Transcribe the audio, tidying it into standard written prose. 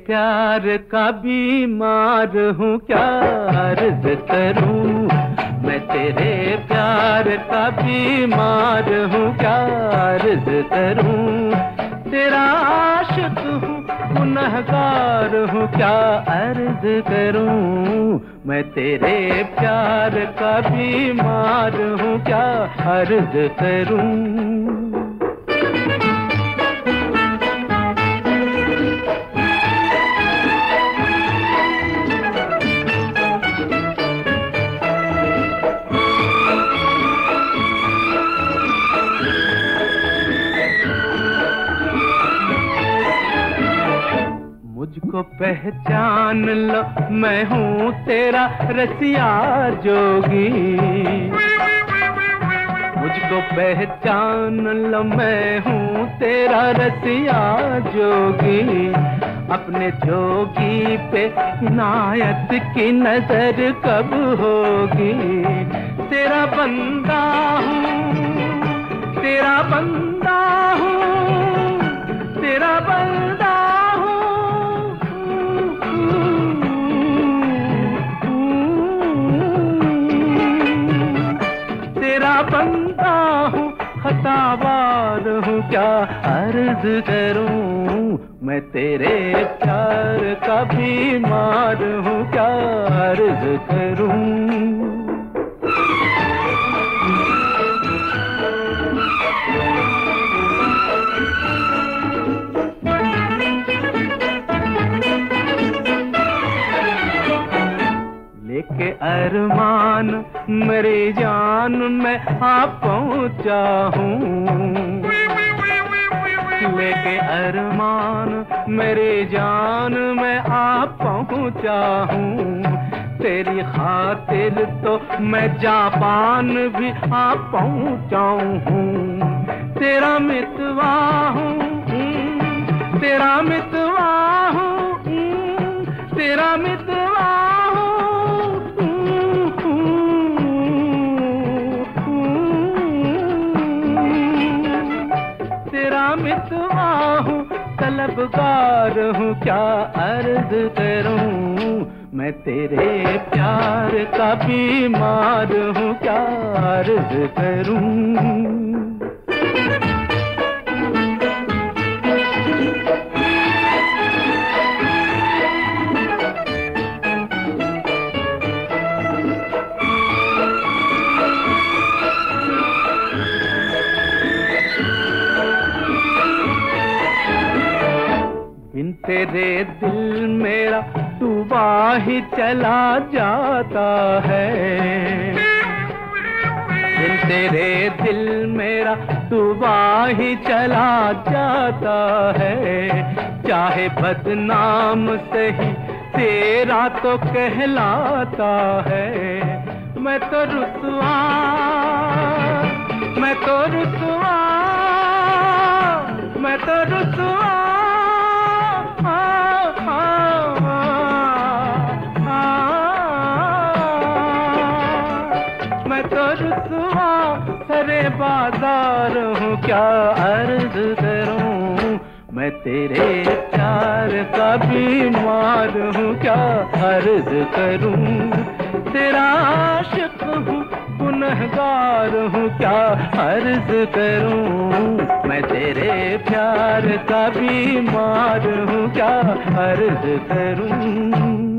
प्यार का बीमार हूँ, क्या अर्ज करूँ। मैं तेरे प्यार का बीमार हूँ, क्या अर्ज करूँ। तेरा आशिक हूँ, गुनहगार हूँ, क्या अर्ज करूँ। मैं तेरे प्यार का बीमार हूँ, क्या अर्ज करूँ। मुझको पहचान लो, मैं हूँ तेरा रसिया जोगी। मुझको पहचान लो, मैं हूँ तेरा रसिया जोगी। अपने जोगी पे इनायत की नजर कब होगी। तेरा बंदा हूँ, तेरा बंदा हूँ, तेरा बंदा बंदा हूँ, खतावार हूँ, क्या अर्ज करूँ। मैं तेरे प्यार का बीमार हूँ, क्या अर्ज करूँ। लेके अरमान मेरी जान मैं आ पहुँचा हूँ। लेके अरमान मेरी जान मैं आ पहुँचा हूँ। तेरी खातिर तो मैं जापान भी आ पहुँचा हूँ। तेरा मितवा हूँ, तेरा मितवा हूँ, तेरा मितवा मितवा हूँ, तलबगार हूँ, क्या अर्ज करूँ। मैं तेरे प्यार का बीमार हूँ, क्या अर्ज करूँ। बिन तेरे दिल मेरा डूबा ही चला जाता है। बिन तेरे दिल मेरा डूबा ही चला जाता है। चाहे बदनाम सही तेरा तो कहलाता है। मैं तो रुसवा, मैं तो रुसवा, मैं तो रुसवा, मैं तो रुसवा सरे बाजार हूँ, क्या अर्ज करूँ। मैं तेरे प्यार का बीमार हूँ, क्या अर्ज करूँ। तेरा आशिक हूँ, गुनहगार हूँ, क्या अर्ज करूँ। मैं तेरे प्यार का बीमार हूँ, क्या अर्ज करूँ।